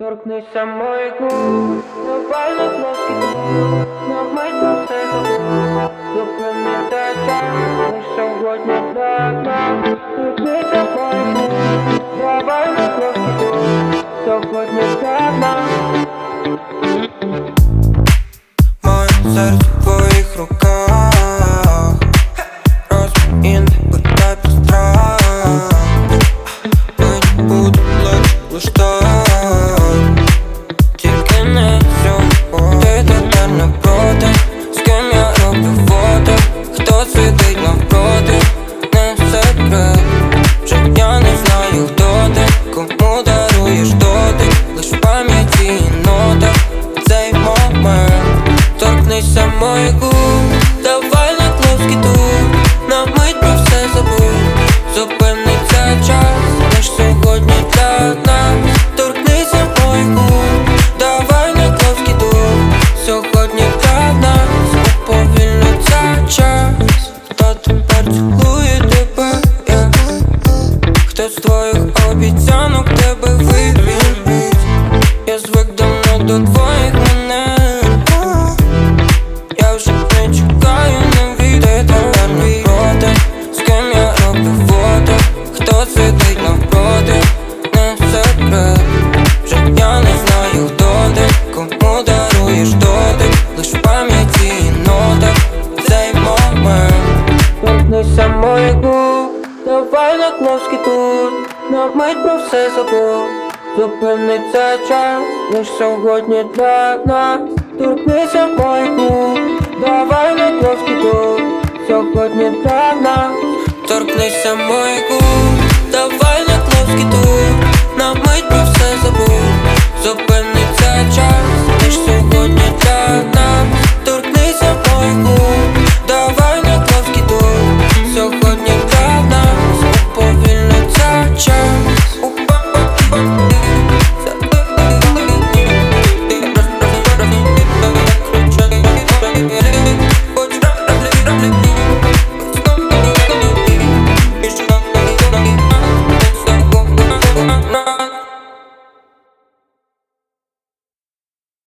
Торкнися моїх губ, давай на плоский дух, на мить про все забув. Зупиниться час, лиш сьогодні для нас. Торкнися моїх губ, давай на плоский дух, сьогодні для нас. Моє серце в твоїх руках, розмін, питай про страх. Мені буде лиш так, тільки не сьогодні. Ти тепер не проти, з ким я роблю фото, хто сидить навпроти, не секрет. Вже я не знаю, хто ти, кому даруєш дотик, лиш в пам'яті і нотах цей момент. Торкнися моїх губ, давай на плоский дух, на мить про все забудь. Зупиниться час, лиш сьогодні для нас. Торкнися моїх губ, давай на плоский дух, сьогодні для нас. Уповільниться час, хто тепер цілує тебе, хто з твоїх обіцянок тебе вивів. Я звик давно до твоїх манер, я вже не чекаю, не війде. Тепер не проти, з ким я роблю фото, хто сидить навпроти, не секрет. Вже я не знаю, хто ти, кому даруєш дотик, лиш в пам'яті і нотах цей момент. Торкнися моїх губ, давай на плоский тут, на мить про все забув. Зупиниться час, лиш сьогодні для нас. Торкнися моїх губ, давай на плоский тут, сьогодні для нас. Торкнися моїх губ, давай на плоский тут, на мить про все забув. Зупиниться